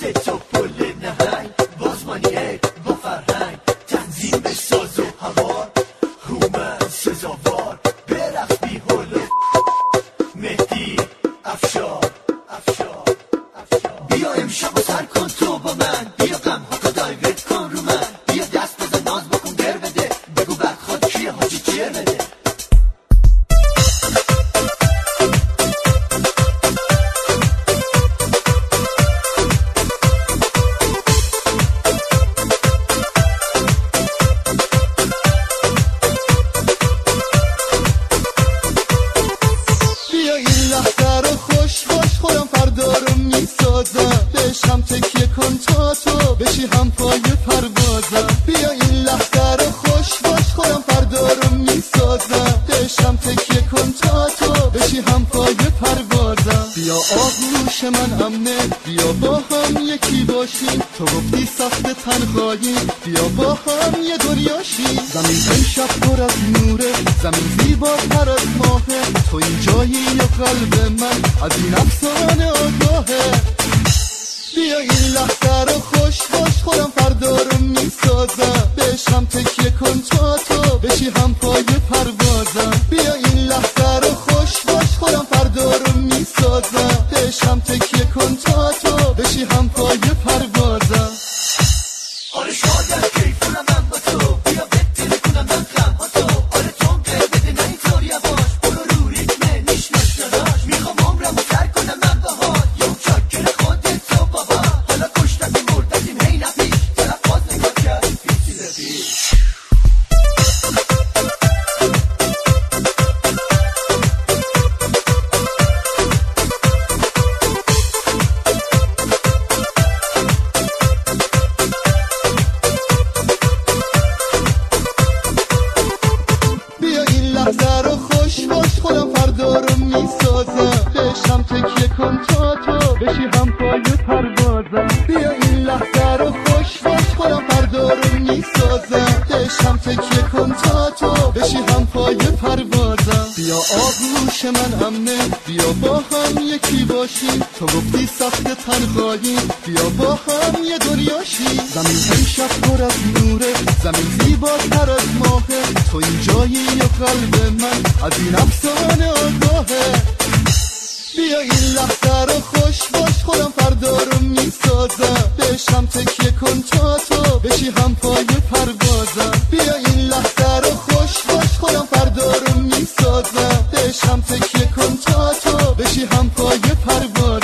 مثل تو پل نهنگ بازمانیه با فرهنگ تنظیم به ساز و هوار هومن سزاوار برقص بی حال مهدی افشار بیا امشب و سر کن تو با من بیا غم ها تا دایورت کن رو من بیا دست بزن ناز بکن گر بده بگو بدخواد کیه حاجی جر بده بشم تکیه کن تا تو بشی هم پای پروازم بیا این لحظه رو خوش باش خودم فردا رو میسازم بشم تکیه کن تا تو بشی هم پای پروازم بیا آغوش من امنه بیا با هم یکی باشیم تو گفتی سخت تنهایی بیا با هم یه دنیاشیم زمین امشب پر از نوره زمین زیباتر از ماهه تو این جایی و قلب من از این افسانه آگاهه بیا این لحظه رو خوش باش خودم فردا رو میسازم بشم تکیه کن تا تو بشی هم پای پروازم بیا این لحظه رو خوش باش خودم فردا رو میسازم بشم تکیه کن تا تو بشی هم پای پروازم آره شاید کیفونم من با تو بیا بتره کنم من خم ها تو آره تون که بده نه اینطور یواش برو رو ریتمه نیشناش داداش میخوام عمرم رو سر کنم من باهات یا چاکر خودت تو بابا حالا کشتیم مردیم هی نپیش طرف باز نگاه کرد پیچی لبیش لحظه رو خوش باش خودم فردا رو میسازم بشم تکیه کن تا تو بشی هم پای پروازم بیا این لحظه رو خوش باش خودم فردا رو میسازم بشم تکیه کن تا تو بشی هم پای پروازم بیا آغوش من امنه بیا با هم یکی باشیم تو گفتی سخت تنهایی بیا با هم یه دنیاشیم زمین امشب پر از نوره زمین زیباتر از ماهه تو این جایی و قلب من از این افسانه آگاهه بیا این لحظه رو خوش باش خودم فردا رو میسازم بشم تکیه کن تا تو بشی هم پای پروازم بیا این لحظه رو خوش باش خودم فردا رو میسازم بشم تکیه کن تا تو بشی هم پای پروازم